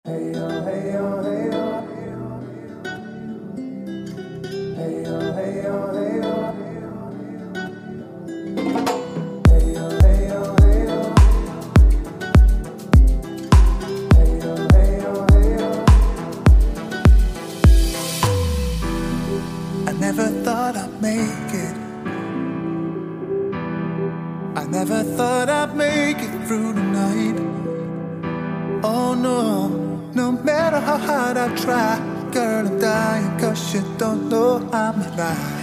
I never thought I'd make it. I never thought I'd make it through the night. Oh no, no matter how hard I try, girl, I'm dying 'cause you don't know I'm alive.